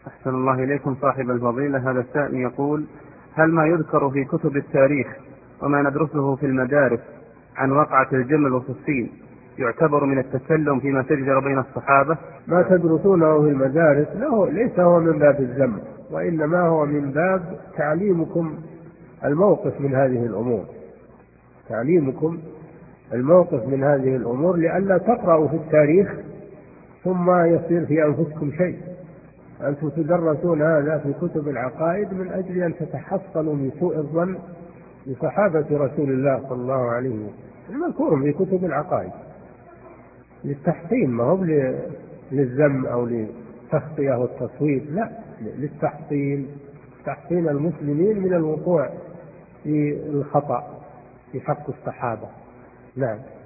أحسن الله إليكم صاحب الفضيلة. هذا السائل يقول: هل ما يذكر في كتب التاريخ وما ندرسه في المدارس عن وقعة الجمل وصفين يعتبر من التكلم فيما شجر بين الصحابة؟ ما تدرسونه في المدارس ليس هو من باب الذم، وإنما هو من باب تعليمكم الموقف من هذه الأمور، تعليمكم الموقف من هذه الأمور، لئلا تقرأوا في التاريخ ثم يصير في أنفسكم شيء. أنتم تدرسون هذا في كتب العقائد من أجل أن تتحصنوا من سوء الظن بصحابة رسول الله صلى الله عليه وسلم، المذكور في كتب العقائد، للتحصين، ما هو للذم أو للتخطئة والتصويب، لا، للتحصين، تحصين المسلمين من الوقوع في الخطأ في حق الصحابة. نعم.